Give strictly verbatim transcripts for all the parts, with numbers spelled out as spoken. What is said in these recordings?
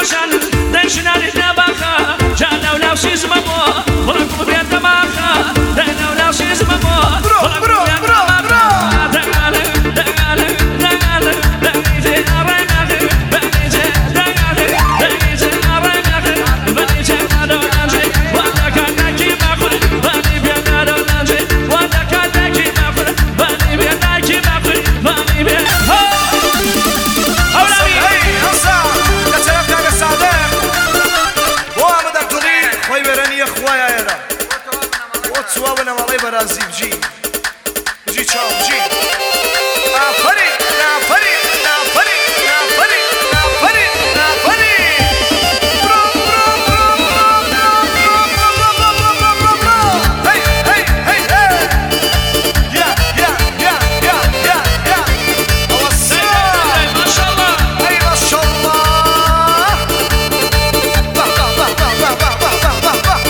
شان دشنان نباخا جانا ولا شيز مبو ولكم بيت دماخا دنا ولا شيز مبو ولكم بيت دماخا دغاله دغاله دغاله دغيجي ارنغ بنيجي دغاله دغيجي ارنغ بنيجي ادونجي وانا كانكي باخذ بني بيت ادونجي وانا كانكي باخذ بني بيت كي باخذ بني بيت سوابنا والله برازي بجي بجي تشاو بجي نافري نافري نافري نافري نافري نافري برو برو برو برو برو برو برو هي هي هي هي يا يا يا يا يا يا الله ما شاء الله هي ما شاء الله باه باه باه باه باه باه باه باه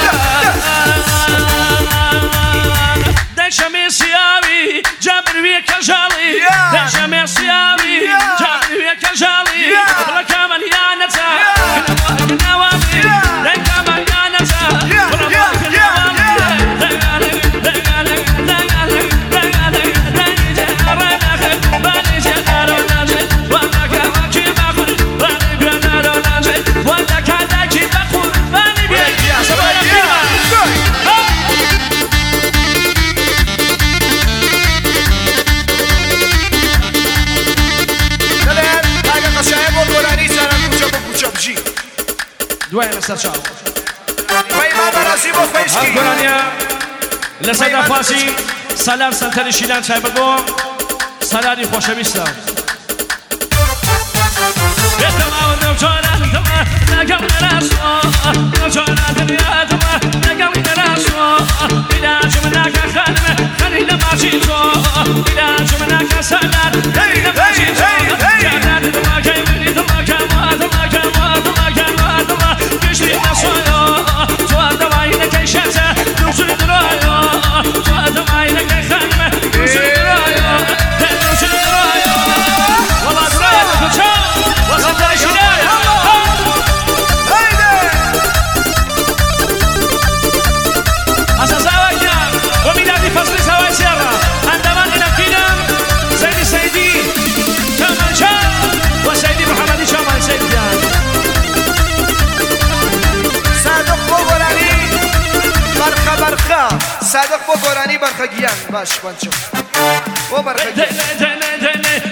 دشمي سيامي جابر ويك جالي دشمي سيامي جابر ويك جالي ولا كمان يا نتا كنا وامي لا كمان يا نتا ولا ما كنا وامي دغالي دغالي دغالي دغالي دغيجي ارنغ بنيجي ارنغ وانا كاكي باخذ بني بيت ارنغ وانا كاكي باخذ بني بيت يا سبايا كلمه دوای لەسەر چاو گۆرانیە لەسەر داخواسی سەلار سەنتەری شیلان چایبەت بۆ سەلاری خۆشەویستە بێتەماوە نەوجۆرانتەوە لەگەڵ نەراسوە نەوجۆرانتەوە لەگەڵ نەراسوە عیلاجم ناکە خانمە خەری لە ماچی تۆ عیلاجم ناکە سەلار خەری لە ماچی تۆ جانان دڵەکەی منی دڵەکەمە دڵەکەمە دڵەکەمە دڵە گشتی نەسۆیۆ تۆ دەوای نەکەی شەتە دووسوی درۆیۆ تۆ دەوای نەکەی خانمە دووسوی درۆیۆ دووسوی درۆیۆ وەڵا درۆیە دەکوچە وەسەندەی شیلانە ئەسەساوەکە بۆ میلادی فەسڵی ساوای سێڕە ئەندەمان ئینەکینم سەیدی سەیدی چامەنچان وە سەیدی محەممەدی چامان سەیدیان صادق بۆ گۆرانی بەرخە بەرخە صادق بۆ گۆرانی بەرخە گیان باش بەنچم بۆ بەرخە گیان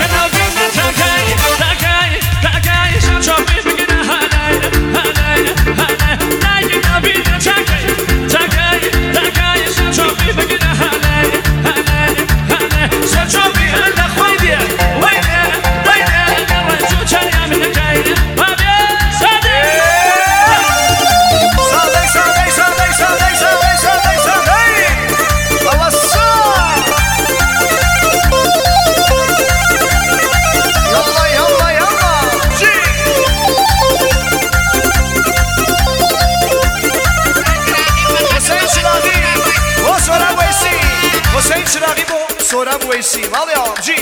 حسین چراغی بۆ سۆراب وەیسی ماڵی ئاوامجی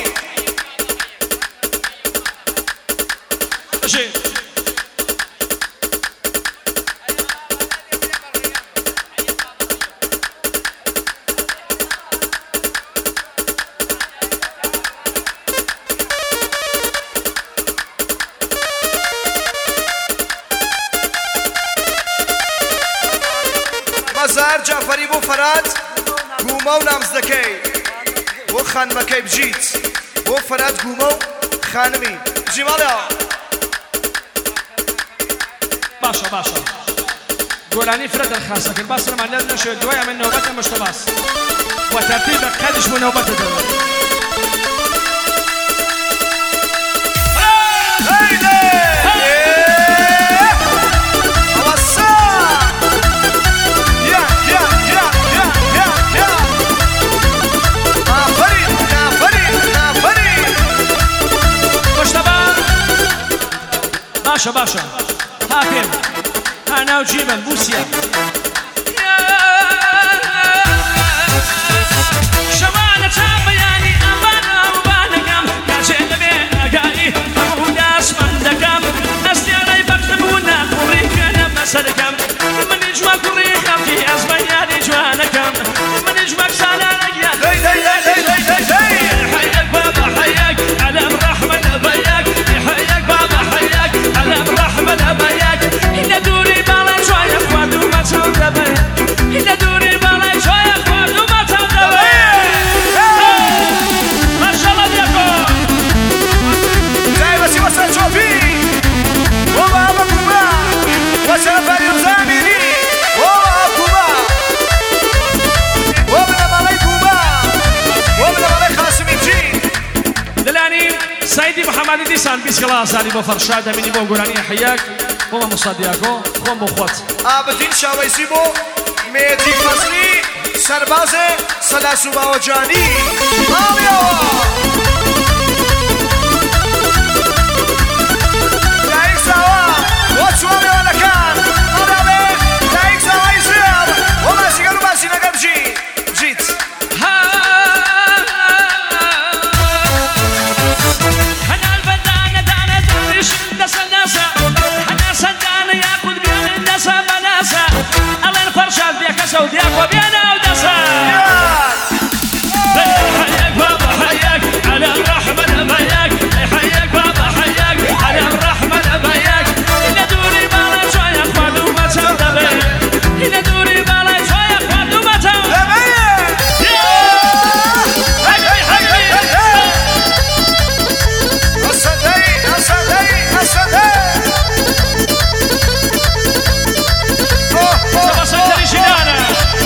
مەزار جعفەری بۆ فەرات گومە و نامزدەکەی بۆ خانمەکەی بجیت بۆ فەرات گومە و خانمی بژی ماڵیەوە باشە باشە گۆرانی فرە دەرخاسەکرد باسرەمان لەر نەشێت دوای ئەمە نۆبەتە مشتەباس وە تەرتیبە قەدش بۆ نۆبەتە دەوێت باشە باشە ها پێم ها ناو جیبم بوسیە شەوانە چاو بەیانی ئەمانە وانەکەم کاچێ لەبێ ئەگانی هەموو داسمان دەکەم ئەستێرەی سركم من يجوا كوري خمتي أزمياني جوانكم من يجوا كسانا نجيان داي داي داي داي داي داي حياك بابا حياك على الرحمة أبياك حياك بابا حياك على الرحمة أبياك إن دوري بالا شوية خوادو ما تعود أبياك إن دوري بالا شوية خوادو ما تعود أبياك ما شاء الله ديكو زي بس وصل شوفي وبابا كوبا وسافر يزامني وبابا كوبا وابن مالي كوبا وابن مالي خاسم الجين دلاني سيدي محمد ديسان بيس خلاص علي بو فرشاد مني بو قراني حياك هو مصدياكو خوم بو خوات آبدین شاویسی بو میتی فصلی سرباز سلاسو باوجانی آبیا لایک سوا وچوابی ولکان آبیا لایک سوا ایسیاب و ماسیگلو ماسی نگم جی جیت هنا البدانة دانة دانش نسا نسا هنا صدانة ياخد بيان النسا مناسا الله الفرشاد بيك سودياك وبيانا ودسا حياك بابا حياك على الرحمة أبياك حياك بابا حياك على الرحمة أبياك إن دوري بالا شوية خوادو ما تعود أبياك إن دوري بالا شوية خوادو ما تعود حقي حقي أصدقي أصدقي أصدقي سبا سنتري شدانا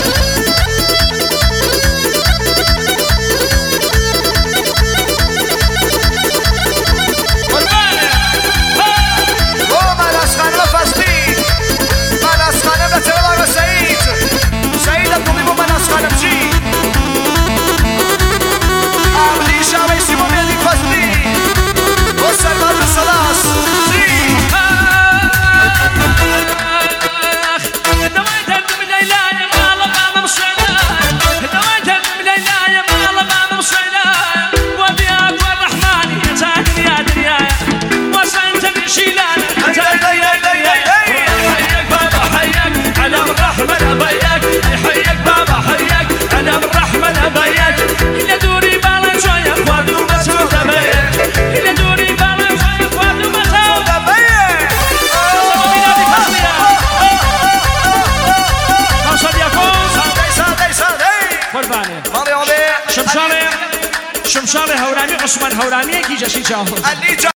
او مناسخانه فصلی مناسخانه به طلب سعید سعید ابومی با مناسخانه بچی عبدی شاویسی با میتی فصلی و سرباز سلاس زی شمشاله شمشاله هورانی عثمان هورانی کی جشی چاو